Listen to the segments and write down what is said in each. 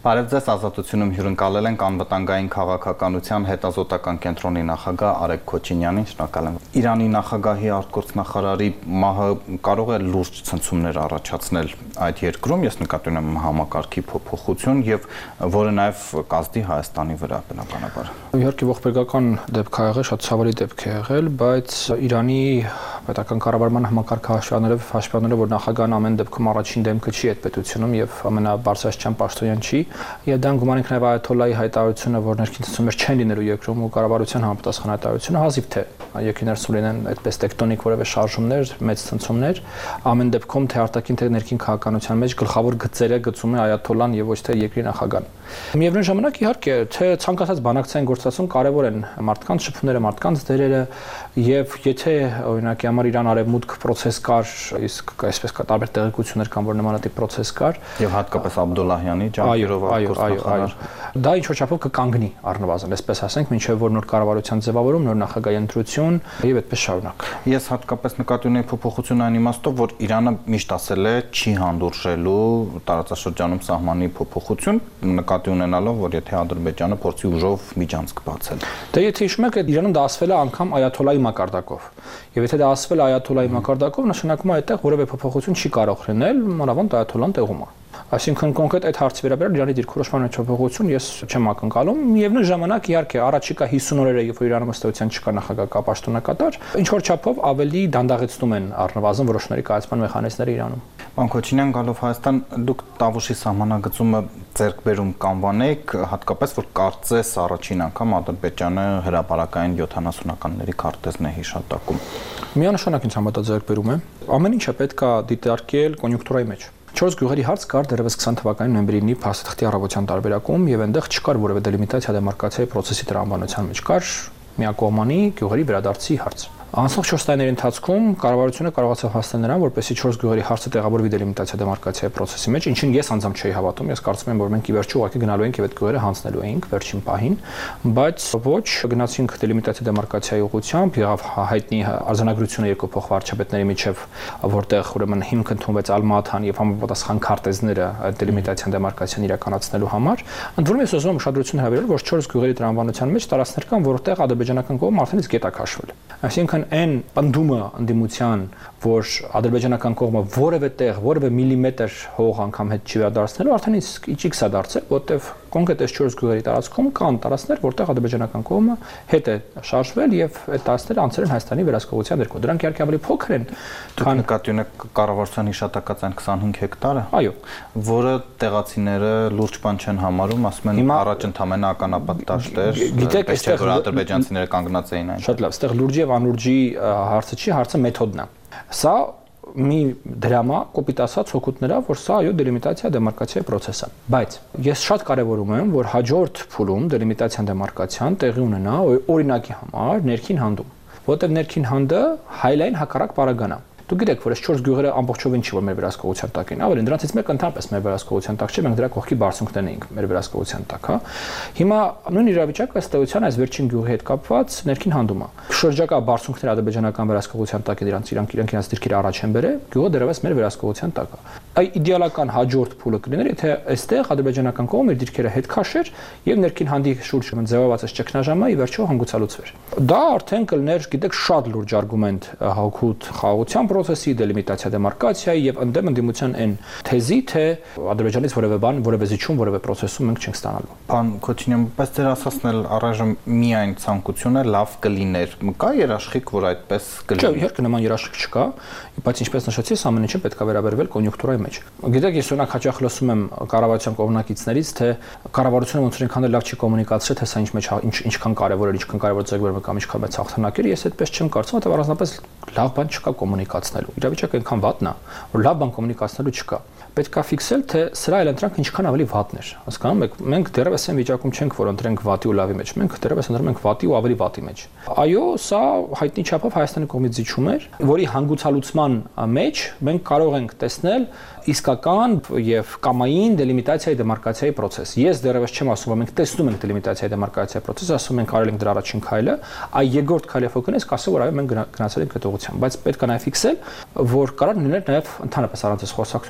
Բարև ձեզ, Ազատությունում հյուրընկալել ենք անվտանգային քաղաքականության հետազոտական կենտրոնի նախագահ Արեգ Քոչինյանին, շնորհակալ եմ։ Իրանի նախագահի արտգործնախարարի մահը կարող է լուրջ ցնցումներ առաջացնել այդ երկրում, ես նկատի ունեմ համակարգի փոփոխություն եւ որը նաեւ կազդի Հայաստանի վրա բնականաբար։ Իհարկե ողբերգական դեպք ա եղել, շատ ցավալի դեպք է եղել, բայց Իրանի պետական կառավարման համակարգը հաշվառելով, որ նախագահն ամեն դեպքում առաջին դեմքը չի այդ պետությունում եւ ամենաբարձրաստիճան պաշտոնյան չի, եւ դա գումարենք նաեւ այաթոլլայի հայտարարությունը, որ ներքին ցնցումներ չեն լինելու երկրում ու կառավարության համապատասխան հայտարարությունը հազիվ թե երկրի ներսում լինեն այդպես տեկտոնիկ որևէ շարժումներ, մեծ ցնցումներ, ամեն դեպքում թե արտաքին թե ներքին քաղաքականության մեջ գլխավոր գծերը գծում է այաթոլլան եւ ոչ թե երկրի նախագահան։ Միևնույն ժամանակ իհարկե թե ցանկացած բանակցային գործընթացում կարևոր են մարդկանց շփումները, մարդկանց դերերը եւ եթե օրինակ համար Իրան արևմուտք process կար, իսկ այսպես կա տարբեր տեղեկություններ կան, որ նմանատիպ process կար եւ հատկապես Աբդուլլահյանի ջանքերով այո, դա ինչ որ չափով կկանգնի առնվազն, այսպես ասենք, մինչեւ որ նոր կառավարության ձևավորում, նոր նախագահի ընտրություն եւ այդպես շարունակ։ Ես հատկապես նկատի ունեի փոփոխություն այն իմաստով, որ Իրանը միշտ ասել է չի հանդուրժելու տարածաշրջանում սահմանի փոփոխություն, նկատի ունենալով, որ եթե Ադրբեջանը փորձի ուժով միջանցք բացել։ Դե եթե հիշում եք, Իրանում դա ասվել է անգամ այաթոլլայի մակարդակով։ Եվ եթե դա ասվել է այաթոլլայի մակարդակով, նշանակում է այդտեղ որևէ փոփոխություն չի կարող լինել, մանավանդ այաթոլլան տեղում է։ Այսինքն կոնկրետ այդ հարցի վերաբերյալ Իրանի դիրքորոշման մեջ փոփոխություն ես չեմ ակնկալում։ Միևնույն ժամանակ իհարկե առաջիկա 50 օրերը, երբ որ Իրանում ըստեյության չկա նախագահ կա պաշտոնակատար, ինչ որ չափով ավելի դանդաղեցնում են առնվազն որոշների կայացման մեխանիզմները Իրանում։ Պարոն Քոչինյան, գալով Հայաստան, դուք Տավուշի սահմանագծումը ձեռքբերում կանվանեք, հատկապես որ կարծես առաջին անգամ Ադրբեջանը հրապարակային 70-ականների քարտեզն է հիշատակում։ Միանշանակ ինձ համար դա ձեռքբերում է։ Ամեն ինչը պետք է դիտարկել կոնյունկտուրայի մեջ։ 4 գյուղերի հարց կար դեռևս 20 թվականի նոյեմբերի 9-ի փաստաթղթի առավոտյան տարբերակում եւ այնտեղ չկար որևէ դելիմիտացիա դեմարկացիայի process-ի տրամաբանության մեջ կար միակողմանի գյուղերի վերադարձի հարց։ Անցնող 4 տարիների ընթացքում կառավարությունը կարողացավ հասնել նրան, որպեսզի 4 գյուղերի հարցը տեղավորվի դելիմիտացիա դեմարկացիայի process-ի մեջ, ինչին ես անձամբ չէի հավատում, ես կարծում եմ, որ մենք ի վերջո ուղղակի գնալու ենք եւ այդ գյուղերը հանձնելու էինք վերջին պահին, բայց ոչ, գնացինք դելիմիտացիա դեմարկացիայի ուղղությամբ, եղավ հայտնի արձանագրությունը երկու փոխվարչապետների միջև, որտեղ ուրեմն հիմք ընդունվեց Ալմաթան եւ համապատասխան քարտեզները այդ դելիմիտացիան դեմարկացիան իրականացնելու համար, ընդ որում ես ուզում եմ ուշադրություն հրավիրել, որ 4 գյուղերի տրամաբանության մեջ տարածքներ կան, որտեղ ադրբեջանական կողմը արդեն իսկ գետա քաշվել։ Այսինքն այն պնդումը ընդդիմության, որ ադրբեջանական կողմը որևէ տեղ, որևէ միլիմետր հող անգամ հետ չի վերադարձնելու, արդեն իսկ իջիքս է դարձել, որտեղ կոնկրետ այս 4 գյուղերի տարածքում կան տարածքներ, որտեղ ադրբեջանական կողմը հետ է շարժվել եւ այդ տարածքները անցել են Հայաստանի վերահսկողության ներքո։ Դրանք իհարկե ավելի փոքր են, քան նկատի ունեք կառավարության հիշատակած այն 25 հեկտարը, այո, որը տեղացիները լուրջ բան չեն համարում, ասում են առաջ ընդամենը ականապատ դաշտ էր, գիտեք, այստեղ որ ադրբեջանցիները կանգնած էին այն։ Շատ լավ, այստեղ լուրջի եւ անլուրջի հարցը չի, հարցը մեթոդն է։ Սա մի դրամա կոպիտ ասած հոգուտներա, որ սա այո դելիմիտացիա դեմարկացիայի process է, բայց ես շատ կարևորում եմ, որ հաջորդ փուլում դելիմիտացիան դեմարկացիան տեղի ունենա օրինակի համար ներքին հանդում, որտեղ ներքին հանդը հայլային հակառակ պարագան է։ Դուք գիտեք, որ այս 4 գյուղերը ամբողջովին չի որ մեր վերահսկողության տակ են, ավելին դրանցից մեկը ընդհանրապես մեր վերահսկողության տակ չէ, մենք դրա կողքի բարձունքներն էինք մեր վերահսկողության տակ, հա։ Հիմա նույն իրավիճակը ըստ էության այս վերջին գյուղի հետ կապված ներքին հանդում է։ Շրջակա բարձունքները ադրբեջանական վերահսկողության տակ է, իրանք իրենց դիրքերը առաջ են բերել, գյուղը դեռևս մեր վերահսկողության տակ է։ Այ իդեալական հաջորդ փուլը կլիներ, եթե այստեղ ադրբեջանական կողմը իր դիրքերը հետ քաշեր եւ ներքին հանդի շուրջ ձևավորված այս ճգնաժամը ի վերջո հանգուցալուծվեր։ Դա արդեն կլիներ, գիտեք, շատ լուրջ արգումենտ հոգուտ խաղաղության process-ի, դելիմիտացիա դեմարկացիայի եւ ընդդիմության այն թեզի, թե Ադրբեջանից որևէ բան, որևէ զիջում, որևէ process-ում մենք չենք ստանալու։ Պարոն Քոչինյան, բայց ձեր ասածն էլ առայժմ միայն ցանկությունը լավ կլիներ։ Կա երաշխիք, որ այդպես կլինի։ Չէ, իհարկե նման երաշխիք չկա, բայց ինչպես նշեցի, ամեն ինչը պետք է վերաբերվել կոնյունկտուրայի մեջ։ Գիտեք, ես օրինակ հաճախ լսում եմ կառավարության կողմնակիցներից, թե կառավարությունը ոնց որ ինքան լավ չի կոմունիկացրել, թե սա ինչքան կարևոր է, ինչքան կարևոր ձեռքբերում կամ ինչքան մեծ հաղթանակ է, ես այդպես չեմ կարծում, որտեղ առանձնապես լավ բան չկա կոմունիկացնելու։ Իրավիճակը այնքան վատն է, որ լավ բան կոմունիկացնելու չկա։ Պետք է ֆիքսել, թե սրա այլընտրանք ինչքան ավելի վատն էր։ Հասկանում եք, մենք դեռևս այն վիճակում չենք, որ ընտրենք վատի ու լավի մեջ, մենք դեռևս ընտրում ենք վատի ու ավելի վատի մեջ։ Այո, սա հայտնի չափով Հայաստանի կողմից զիջում էր, որի հանգուցալուծման մեջ մենք կարող ենք տեսնել իսկական եւ կամային դելիմիտացիայի դեմարկացիայի process։ Ես դեռևս չեմ ասում, որ մենք տեսնում ենք դելիմիտացիայի դեմարկացիայի process, ասում ենք արել ենք դրա առաջին քայլը, այ երկրորդ քայլը ֆոկուսից կասեմ, որ այո մենք գնացել ենք այդ ուղղությամբ, բայց պետք է նաեւ ֆիքսել, որ կարող լինել նաեւ ընդհանրապես առանց խոսակցության, այդ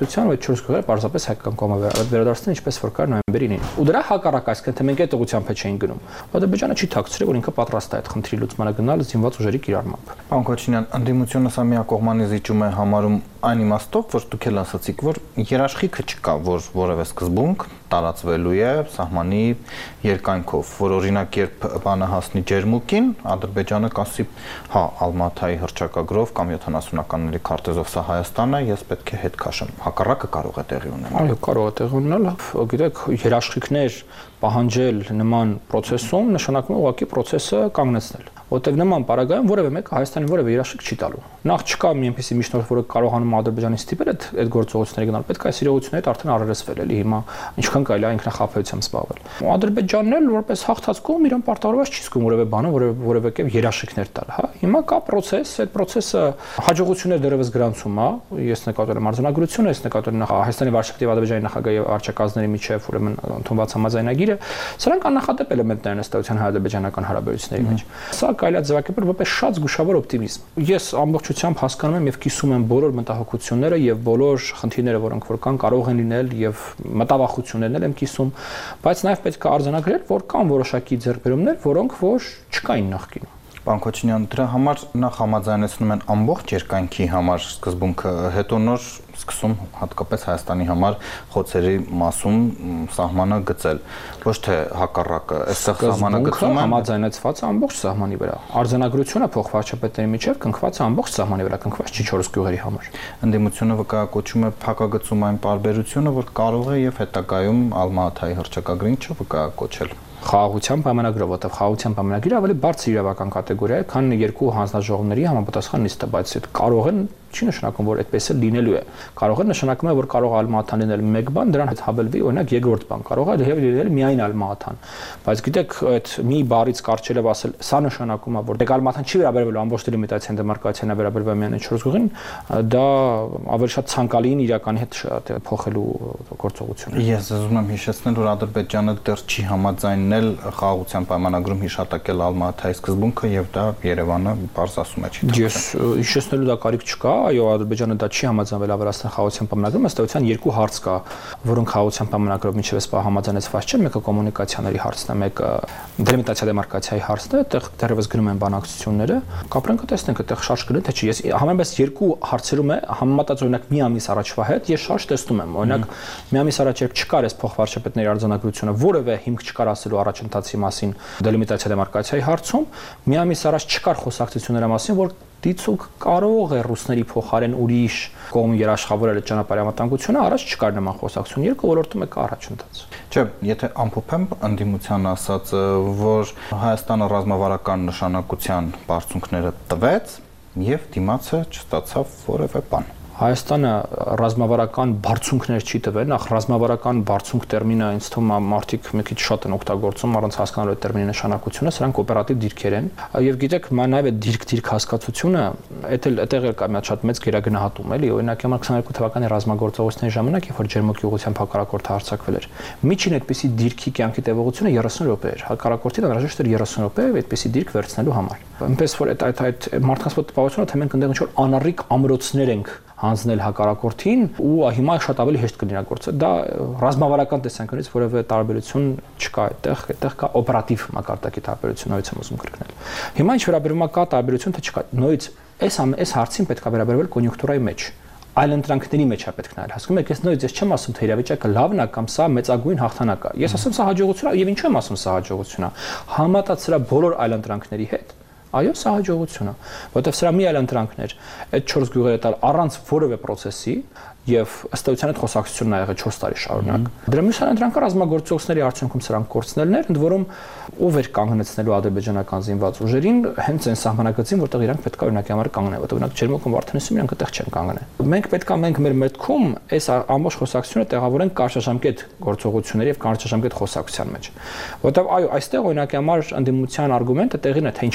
4 գյուղերը պարզապես հայկական կողմը վերադարձնել ինչպես որ կար նոյեմբերի 9-ին։ Ու դրա հակառակ այսինքն թե մենք այդ ուղղությամբ չէինք գնում։ Ադրբեջանը չի թաքցրել, որ ինքը պատրաստ է այդ խնդրի լուծմանը գնալ զինված ուժերի կիրառմամբ։ Պարոն Քոչինյան, ընդդիմությունը սա միակողմանի զիջում է համարում այն իմաստով, որ դուք էլ ասացիք, որ երաշխիքը չկա, որ որևէ սկզբունք տարածվելու է սահմանի երկայնքով, որ օրինակ երբ բանը հասնի Ջերմուկին, Ադրբեջանը կասի, հա, Ալմաթայի հռչակագրով կամ 70-ականների քարտեզով սա Հայաստանն է, ես պետք է հետ քաշեմ։ Հակառակը կարող է տեղի ունենալ։ Այո, կարող է տեղի ունենալ, գիտեք, երաշխիքներ պահանջել նման process-ում նշանակում է ուղղակի process-ը կանգնեցնել։ Որտեղ նման պարագայում որևէ մեկը Հայաստանի որևէ երաշխիք չի տալու։ Նախ չկա մի այնպիսի միջնորդ, որը կարողանում Ադրբեջանից ստիպել այդ գործողությունները գնալ։ Պետք է այս իրողությունները արդեն առերեսվել էլի հիմա ինչքան կարելի է ինքնախապեյությամբ զբաղվել։ Ադրբեջանն էլ որպես հաղթած կողմ իրեն պարտավորված չի զգում որևէ բանը, որևէ կերպ երաշխիքներ տալ, հա։ Հիմա կա process, այդ process-ը հաջողություններ դեռևս գրանցում է։ Ես նկատել եմ արձանագրությունը, ես նկատել եմ Հայաստանի վարչապետի եւ Ադրբեջանի նախագահի վարչակազմների միջև ուրեմն ընդունված համաձայնագիրը, սրանք աննախադեպ էլեմենտներ են ըստեյության հայ-ադրբեջանական հարաբերությունների մեջ։ Սա կարելի է ձևակերպել որպես շատ զգուշավոր օպտիմիզմ։ Ես ամբողջությամբ հասկանում եմ եւ կիսում եմ բոլոր մտահոգությունները եւ բոլոր խնդիրները, որոնք որ կան, կարող են լինել եւ մտավախություններն եմ կիսում, բայց նաեւ պետք է արձանագրել, որ կան որոշակի ձեռքբերումներ, որոնք որ չկային նախկինում։ Պարոն Քոչինյան, դրա համար նախ համաձայնեցնում են ամբողջ երկայնքի համար սկզբունքը, հետո նոր սկսում հատկապես Հայաստանի համար խոցերի մասում սահմանը գծել։ Ոչ թե հակառակը, այստեղ սահմանը գծում են համաձայնեցված ամբողջ սահմանի վրա։ Արձանագրությունը փոխվարչապետների միջև կնքված է ամբողջ սահմանի վրա, կնքված չի 4 գյուղերի համար։ Ընդդիմությունը վկայակոչում է փակագծում այն պարբերությունը, որ կարող է եւ հետագայում Ալմաթայի հռչակագրին չվկայակոչել։ Խաղաղության պայմանագրով, որտեղ խաղաղության պայմանագիրը ավելի բարձր իրավական կատեգորիա է, քան երկու հանձնաժողովների համապատասխան նիստը, բայց այդ կարող են չի նշանակում, որ այդպես է լինելու է։ Կարող է նշանակում է, որ կարող Ալմաթան լինել մեկ բան, դրան հետ հավելվի օրինակ երկրորդ բան, կարող է լինել միայն Ալմաթան։ Բայց գիտեք, այդ մի բառից կարճելով ասել, սա նշանակում է, որ դե Ալմաթան չի վերաբերվելու ամբողջ դելիմիտացիան դեմարկացիան է վերաբերվում միայն 4 գյուղին, դա ավելի շատ ցանկալիին իրականի հետ փոխելու գործողություն է։ Ես ուզում եմ հիշեցնել, որ Ադրբեջանը դեռ չի համաձայնել խաղաղության պայմանագրում հիշատակել Ալմաթայի սկզբունքը եւ դա Երևանը բարձ ասում է չի։ Ես հիշեցնելու դա կարիք չկա, այո, Ադրբեջանը դա չի համաձայնվել ավելացնել խաղաղության պայմանագրում, ըստ էության երկու հարց կա, որոնք խաղաղության պայմանագրով մինչև այսօր համաձայնեցված չեն, մեկը կոմունիկացիաների հարցն է, մեկը դելիմիտացիա դեմարկացիայի հարցն է, այդտեղ դեռևս գնում են բանակցությունները, կապրենք տեսնենք այդտեղ շարժ կլինի թե չի։ Ես համեմատած երկու հարցերում է համեմատած օրինակ մի ամիս առաջվա հետ ես շարժ տեսնում եմ, օրինակ մի ամիս առաջ երբ չկար այս փոխվարչապետների արձանագրությունը, որևէ հիմք չկար ասելու առաջընթացի մասին դելիմիտացիա դեմարկացիայի հարցում, մի ամիս առաջ չկար խոսակցությունների մասին, որ դիցուկ կարող է ռուսների փոխարեն ուրիշ կողմ երաշխավորել այդ ճանապարհի անվտանգությունը, առաջ չկար նման խոսակցություն, երկու ոլորտում է կա առաջընթաց։ Չէ, եթե ամփոփեմ ընդդիմության ասածը, որ Հայաստանը ռազմավարական նշանակության բարձունքները տվեց եւ դիմացը չստացավ որևէ բան։ Հայաստանը ռազմավարական բարձունքներ չի տվել, նախ ռազմավարական բարձունք տերմինը ինձ թվում է մարդիկ մի քիչ շատ են օգտագործում առանց հասկանալու այդ տերմինի նշանակությունը, սրանք օպերատիվ դիրքեր են։ Եվ գիտեք, նաև այդ դիրք հասկացությունը, այդտեղ էլ կա մի շատ մեծ գերագնահատում, էլի, օրինակ 22 թվականի ռազմագործողությունների ժամանակ, երբ որ Ջերմուկի ուղղությամբ հակառակորդը հարձակվել էր, միջին այդպիսի դիրքի կյանքի տևողությունը 30 րոպե էր։ Հակառակորդին անհրաժեշտ էր 30 րոպե այդպիսի դիրք վերցնելու համար։ Այնպես որ այդ մարդկանց մոտ տպավորությունը, թե մենք այնտեղ ինչ-որ անառիկ ամրոցներ ենք հանձնել հակառակորդին ու հիմա շատ ավելի հեշտ կլինի գործը։ Դա ռազմավարական տեսանկյունից որևէ տարբերություն չկա այդտեղ կա օպերատիվ մակարդակի տարբերություն, նույնիսկ եմ ուզում կրկնել։ Հիմա ինչ վերաբերում է կա տարբերություն թե չկա։ Նույնիսկ այս հարցին պետք է վերաբերվել կոնյունկտուրայի մեջ։ Այլ ընտրանքների մեջ է պետք նայել։ Հասկանում եք, ես նույնիսկ չեմ ասում թե իրավիճակը լավն է կամ սա մեծագույն հաղթանակ է։ Ես ասում սա հաջողություն է եւ ինչու եմ ասում սա հաջողություն է։ Համատած սրա բոլոր այլ ընտրանքների հետ այո, սա հաջողություն է, որովհետև սրա մի այլ ընտրանքներ այդ 4 գյուղերը տալ առանց որևէ process-ի եւ ըստ էության այդ խոսակցությունն ա եղել 4 տարի շարունակ։ Դրա մյուս ընտրանքը ռազմագործողությունների արդյունքում սրանք կորցնելն էր, ընդ որում ով էր կանգնեցնելու ադրբեջանական զինված ուժերին հենց այն սահմանակցին, որտեղ իրանք պետք է օրինակի համար կանգնեն, որտեղ օրինակ Ջերմուկում Վարդանիսում իրանք այդտեղ չեն կանգնեն։ Մենք մեր մտքում այս ամբողջ խոսակցությունը տեղավորենք կարճաժամկետ գործողությունների եւ կարճաժամկետ խոսակցության մեջ։ Որտեղ այո, այստեղ օրինակի համար ընդդիմության արգումենտը տեղին է, թե ինչքան կարելի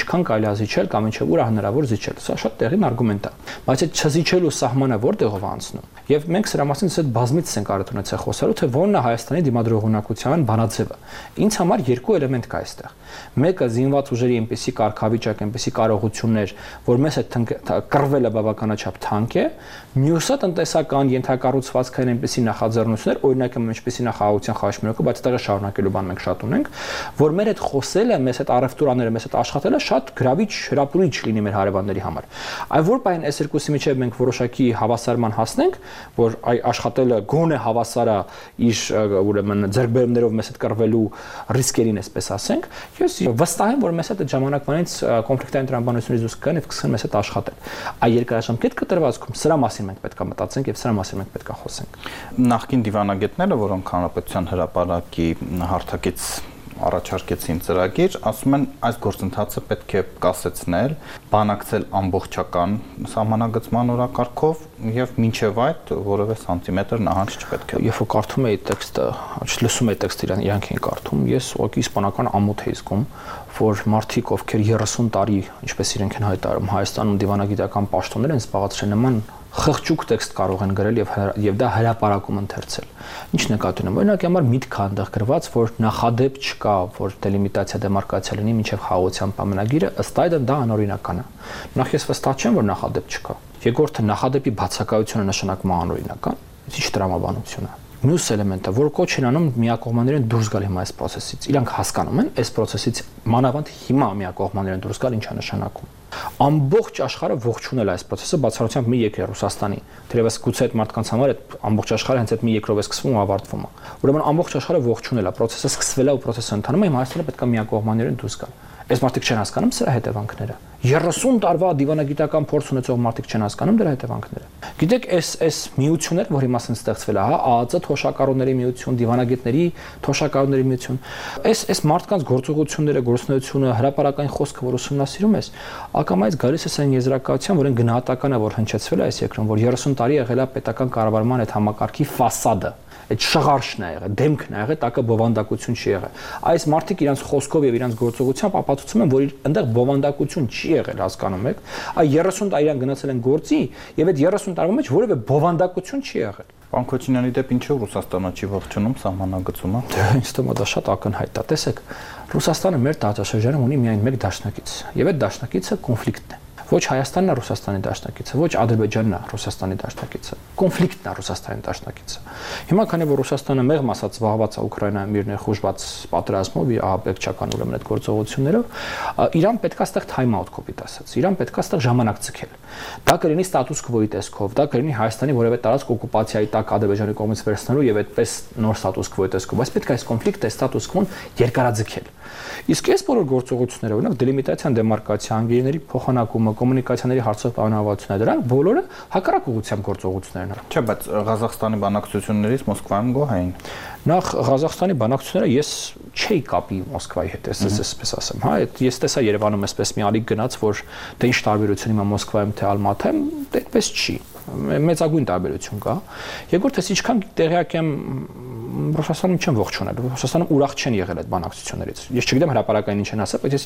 կարելի է զիջել կամ ինչեւ ուր է հնարավոր զիջել։ Սա շատ տեղին արգումենտ է։ Բայց այդ չզիջելու սահմանը որտեղով է անցնում։ Եվ մենք սրա մասին այդ բազմից ենք արդյունացել խոսալու, թե որն է Հայաստանի դիմադրողունակության բանաձևը։ Ինձ համար երկու էլեմենտ կա այստեղ։ Մեկը զինված ուժերի այնպիսի կարգավիճակ, այնպիսի կարողություններ, որ մեզ այդ կռվելը բավականաչափ թանկ է, մյուսը տնտեսական ենթակառուցվածքային այնպիսի նախաձեռնություններ, օրինակ ինչպիսի նախահավության խաչմերուկը, բայց այդտեղ շարունակելու բան մենք շատ ունենք, որ մեր այդ խոսելը, մեզ այդ առևտուրաները, մեզ այդ աշխատելը շատ գրավիչ, հրապուրիչ լինի մեր հարևանների համար։ Այ որ բան այս երկուսի միջև մենք որոշակի հավասարման հասնենք, որ այ աշխատելը գոնե հավասար է իր ուրեմն ձեռքբերումներով մեզ հետ կռվելու ռիսկերին, այսպես ասենք, ես վստահ եմ, որ մեզ այդ ժամանակվանից կոնֆլիկտային տրամաբանությունից դուրս կգան եւ կսկսեն մեզ հետ աշխատել։ Այ երկարաժամկետ կտրվածքում սրա մասին մենք պետք է մտածենք եւ սրա մասին մենք պետք է խոսենք։ Նախկին դիվանագետները, որոնք Հանրապետության հրապարակի հարթակից առաջարկեցին ծրագիր, ասում են այս գործընթացը պետք է կասեցնել, բանակցել ամբողջական սահմանագծման օրակարգով եւ մինչեւ այդ որևէ սանտիմետր նահանջ չպետք է։ Երբ որ կարդում էի տեքստը, լսում էի տեքստը իրանք էին կարդում, ես ուղղակի իսպանական ամոթ էի զգում, որ մարդիկ, ովքեր 30 տարի, ինչպես իրենք են հայտարարում, Հայաստանում դիվանագիտական պաշտոններ են զբաղեցրել, նման խղճուկ տեքստ կարող են գրել եւ դա հրապարակում ընթերցել։ Ինչ նկատի ունեմ, օրինակ համար միտք այնտեղ գրված, որ նախադեպ չկա, որ դելիմիտացիա դեմարկացիա լինի մինչեւ խաղաղության պայմանագիրը, ըստ այդմ դա անօրինական է։ Նախ ես վստահ չեմ, որ նախադեպ չկա։ Երկրորդը նախադեպի բացակայությունը նշանակում է անօրինական, ինչ տրամաբանություն է։ Մյուս էլեմենտը, որ կոչ են անում միակողմաներեն դուրս գալ հիմա այս process-ից։ Իրանք հասկանում են այս process-ից մանավանդ հիմա միակողմաներեն դուրս գալ ինչ է նշանակում։ Ամբողջ աշխարհը ողջունել այս process-ը բացառությամբ մի երկրի Ռուսաստանի։ Թերևս գուցե այդ մարդկանց համար այդ ամբողջ աշխարհը հենց այդ մի երկրով է սկսվում ու ավարտվում է։ Ուրեմն ամբողջ աշխարհը ողջունել է process-ը, սկսվել է ու process-ը ընթանում է, հիմա Հայաստանը պետք է միակողմաներեն դուրս գալ։ Այս մարդիկ չեն հասկանում սրա հետևանքները։ 30 տարվա դիվանագիտական փորձ ունեցող մարդիկ չեն հասկանում դրա հետևանքները։ Գիտեք, այս միություններ, որի մասին ստեղծվել է, հա, ԱԱԾ թոշակառուների միություն, դիվանագետների թոշակառուների միություն, այս մարդկանց գործողությունները, գործունեությունը, հրապարակային խոսքը, որ ուսումնասիրում ես, ակամայից գալիս է այն եզրակացության, որ այն գնահատականը, որ հնչեցվել է այս երկրում, որ 30 տարի եղել է պետական կառավարման այդ համակարգի ֆասադը, այդ շղարշն է եղել, դեմքն է եղել, տակը բովանդակություն չի եղել։ Այս մարդիկ իրենց խոսքով եւ իրենց գործողությամբ ապացուցում են, որ այնտեղ բովանդակություն չի եղել, հասկանում եք։ Այ 30 տարի իրան գնացել են գործի եւ այդ 30 տարվա մեջ որևէ բովանդակություն չի եղել։ Պարոն Քոչինյանի դեպ ինչու Ռուսաստանը չի ողջունում սահմանագծումը։ Ինձ թվում է դա շատ ակնհայտ է։ Տեսեք, Ռուսաստանը մեր տարածաշրջանում ունի միայն մեկ դաշնակից, եւ այդ դաշնակիցը կոնֆլիկտն է։ Ոչ Հայաստանն է Ռուսաստանի դաշնակիցը, ոչ Ադրբեջանն է Ռուսաստանի դաշնակիցը։ Կոնֆլիկտն է Ռուսաստանի դաշնակիցը։ Հիմա քանի որ Ռուսաստանը մեղմ ասած զբաղված է Ուկրաինայի միրն է խուժված պատերազմով, ահաբեկչական ուրեմն այդ գործողություններով, Իրան պետքա ստեղ time-out կոպիտ ասած։ Իրան պետքա ստեղ ժամանակ ցկել։ Դա կլինի ստատուս քվոյի տեսքով, դա կլինի Հայաստանի որևէ տարածք օկուպացիայի տակ Ադրբեջանի կողմից վերցնելու եւ այդպես նոր ստատուս քվոյի տեսքով, բայց պետք է այս կոնֆլիկտը, ստատուս քվոն երկարաձգել։ Իսկ այս բոլոր գործողությունները, օրինակ դելիմիտացիան, դեմարկացիա, անգիրների փոխանակումը, կոմունիկացիաների հարցով պայմանավորվածությունները, դրանք բոլորը հակառակ ուղղությամբ գործողություններն են։ Չէ, բայց Ղազախստանի բանակցություններից Մոսկվայում գոհ էին։ Նախ Ղազախստանի բանակցությունները ես չէի կապի Մոսկվայի հետ, այսպես ասեմ, հա, ես տեսա Երևանում այսպես մի ալիք գնաց, որ դե ինչ տարբերություն հիմա Մոսկվայում թե Ալմաթայում, դե այդպես չի։ Մեծագույն տարբերություն կա։ Երկրորդ ես ինչքան տեղյակ եմ Ռուսաստանում չեմ ողջունել։ Ռուսաստանում ուրախ չեն եղել այդ բանակցություններից։ Ես չգիտեմ հրապարակային ինչ են ասել, բայց ես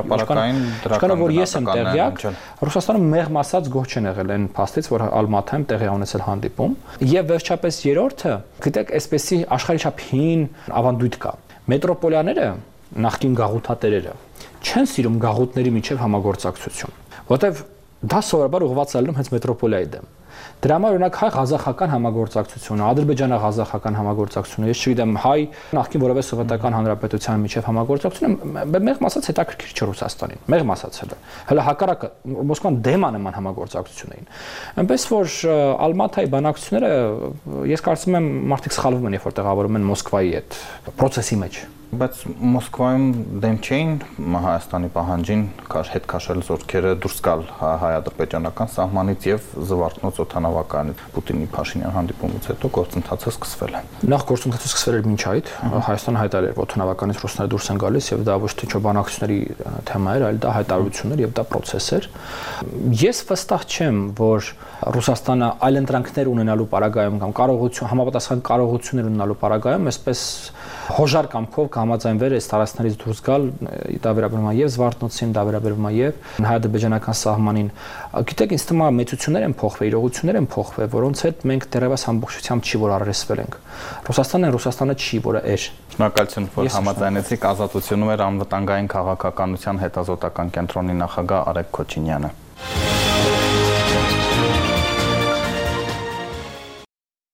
ինչքանով որ ես եմ տեղյակ, Ռուսաստանում մեղմ ասած գոհ չեն եղել այն փաստից, որ Ալմաթայում տեղի ունեցել հանդիպում։ Եվ վերջապես երրորդը, գիտեք, այսպեսի աշխարհի չափ հին ավանդույթ կա։ Մետրոպոլյաները, նախկին գաղութատերերը, չեն սիրում գաղութների միջև համագործակցություն, որտեվ դա սովորաբար ուղղված է լինում հենց մետրոպոլիայի դեմ։ Դրա համար օրինակ հայ-ղազախական համագործակցությունը, ադրբեջանա-ղազախական համագործակցությունը, ես չգիտեմ, հայ նախկին որևէ սովետական հանրապետության միջև համագործակցությունը, մեղմ ասած հետաքրքիր չէ Ռուսաստանին, մեղմ ասած հələ հակառակը Մոսկվան դեմ է նման համագործակցություններին։ Այնպես որ Ալմաթայի բանակցությունները ես կարծում եմ մարդիկ սխալվում են, երբ որ տեղավորում են Մոսկվայի այդ process-ի մեջ։ Բայց Մոսկվայում դեմ չէին Հայաստանի պահանջին հետ քաշել զորքերը դուրս գալ հայ-ադրբեջանական սահմանից եւ զվարթնոց օդանավակայանից Պուտինի Փաշինյան հանդիպումից հետո գործընթացը սկսվել է։ Նախ գործընթացը սկսվել էր մինչ այդ, Հայաստանը հայտարարել էր, որ օդանավականից ռուսները դուրս են գալիս եւ դա ոչ թե բանակցությունների թեմա էր, այլ դա հայտարարություններ եւ դա process էր։ Ես վստահ չեմ, որ Ռուսաստանը այլընտրանքներ ունենալու պարագայում կամ կարողություն համապատասխան կարողություններ ունենալու պարագայում այսպես հոժար կամքով կհամաձայնվեր այս տարածքներից դուրս գալ, դա վերաբերում է եւ Զվարթնոցին, դա վերաբերում է եւ հայ-ադրբեջանական սահմանին։ Գիտեք, ինձ թվում է մեծություններ են փոխվել, իրողություններ են փոխվել, որոնց հետ մենք դեռևս ամբողջությամբ չի որ առերեսվել ենք։ Ռուսաստանը չի, որը էր։ Շնորհակալություն, որ համաձայնեցիք։ Ազատությունում էր անվտանգային քաղաքականության հետազոտական կենտրոնի նախագահ Արեգ Քոչինյանը։